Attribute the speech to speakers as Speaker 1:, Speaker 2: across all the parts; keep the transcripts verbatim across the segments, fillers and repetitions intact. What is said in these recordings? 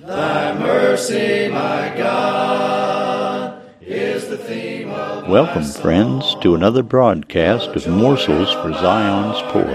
Speaker 1: Thy mercy, my God, is the theme of
Speaker 2: Welcome, friends, to another broadcast of Morsels for Zion's Poor.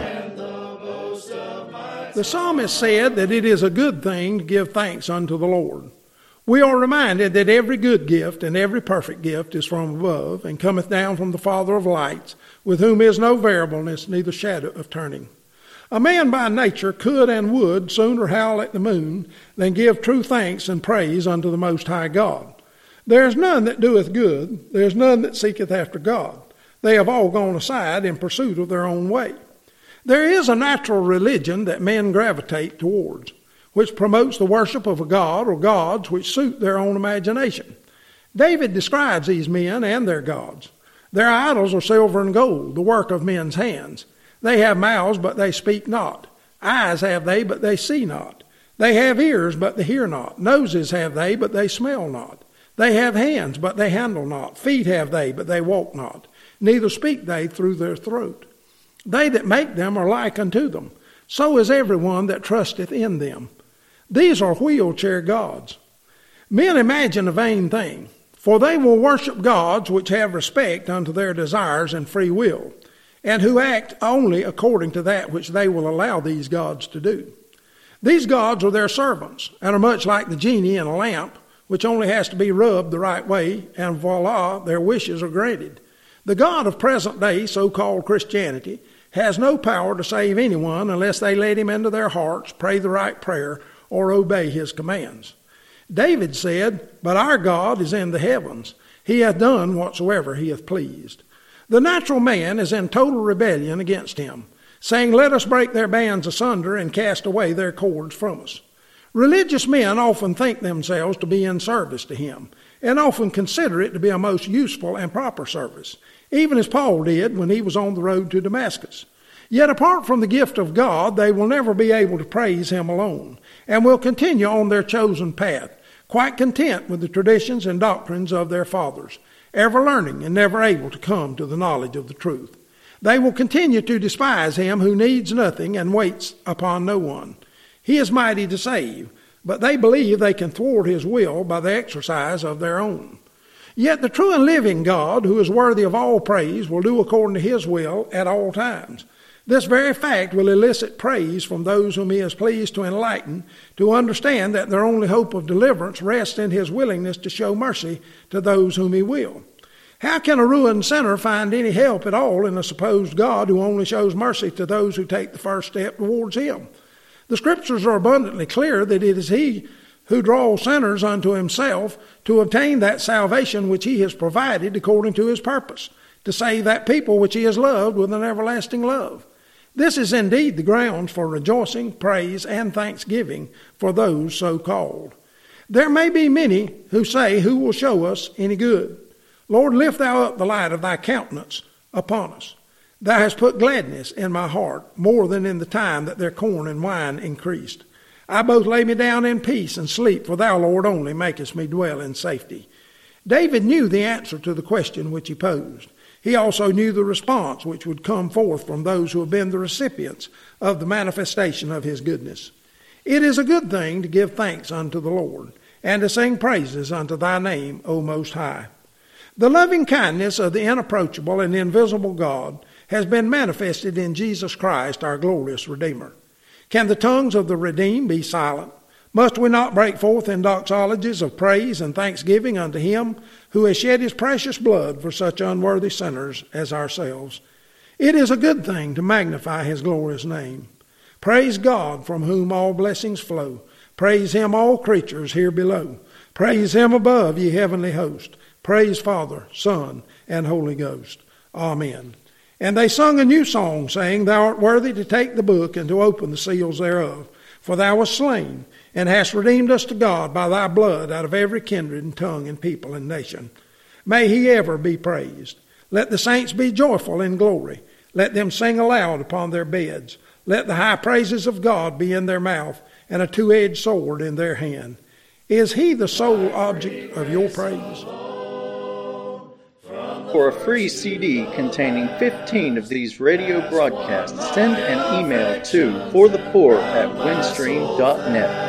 Speaker 3: The psalmist said that it is a good thing to give thanks unto the Lord. We are reminded that every good gift and every perfect gift is from above, and cometh down from the Father of lights, with whom is no variableness, neither shadow of turning. A man by nature could and would sooner howl at the moon than give true thanks and praise unto the Most High God. There is none that doeth good, there is none that seeketh after God. They have all gone aside in pursuit of their own way. There is a natural religion that men gravitate towards, which promotes the worship of a god or gods which suit their own imagination. David describes these men and their gods. Their idols are silver and gold, the work of men's hands. They have mouths, but they speak not. Eyes have they, but they see not. They have ears, but they hear not. Noses have they, but they smell not. They have hands, but they handle not. Feet have they, but they walk not. Neither speak they through their throat. They that make them are like unto them. So is every one that trusteth in them. These are wheelchair gods. Men imagine a vain thing, for they will worship gods which have respect unto their desires and free will, and who act only according to that which they will allow these gods to do. These gods are their servants, and are much like the genie in a lamp, which only has to be rubbed the right way, and voila, their wishes are granted. The God of present-day so-called Christianity has no power to save anyone unless they let him into their hearts, pray the right prayer, or obey his commands. David said, "But our God is in the heavens. He hath done whatsoever he hath pleased." The natural man is in total rebellion against him, saying, "Let us break their bands asunder and cast away their cords from us." Religious men often think themselves to be in service to him, and often consider it to be a most useful and proper service, even as Paul did when he was on the road to Damascus. Yet apart from the gift of God, they will never be able to praise him alone, and will continue on their chosen path, quite content with the traditions and doctrines of their fathers, ever learning and never able to come to the knowledge of the truth. They will continue to despise him who needs nothing and waits upon no one. He is mighty to save, but they believe they can thwart his will by the exercise of their own. Yet the true and living God, who is worthy of all praise, will do according to his will at all times. This very fact will elicit praise from those whom he is pleased to enlighten, to understand that their only hope of deliverance rests in his willingness to show mercy to those whom he will. How can a ruined sinner find any help at all in a supposed God who only shows mercy to those who take the first step towards him? The Scriptures are abundantly clear that it is he who draws sinners unto himself to obtain that salvation which he has provided according to his purpose, to save that people which he has loved with an everlasting love. This is indeed the grounds for rejoicing, praise, and thanksgiving for those so called. There may be many who say, "Who will show us any good? Lord, lift thou up the light of thy countenance upon us. Thou hast put gladness in my heart, more than in the time that their corn and wine increased. I both lay me down in peace and sleep, for thou, Lord, only makest me dwell in safety." David knew the answer to the question which he posed. He also knew the response which would come forth from those who have been the recipients of the manifestation of his goodness. It is a good thing to give thanks unto the Lord, and to sing praises unto thy name, O Most High. The loving kindness of the inapproachable and invisible God has been manifested in Jesus Christ, our glorious Redeemer. Can the tongues of the redeemed be silent? Must we not break forth in doxologies of praise and thanksgiving unto him who has shed his precious blood for such unworthy sinners as ourselves? It is a good thing to magnify his glorious name. Praise God, from whom all blessings flow. Praise him, all creatures here below. Praise him above, ye heavenly host. Praise Father, Son, and Holy Ghost. Amen. And they sung a new song, saying, "Thou art worthy to take the book and to open the seals thereof. For thou wast slain, and hast redeemed us to God by thy blood out of every kindred and tongue and people and nation. May he ever be praised. Let the saints be joyful in glory. Let them sing aloud upon their beds. Let the high praises of God be in their mouth, and a two-edged sword in their hand. Is he the sole object of your praise?"
Speaker 4: For a free C D containing fifteen of these radio broadcasts, send an email to forthepoor at windstream dot net.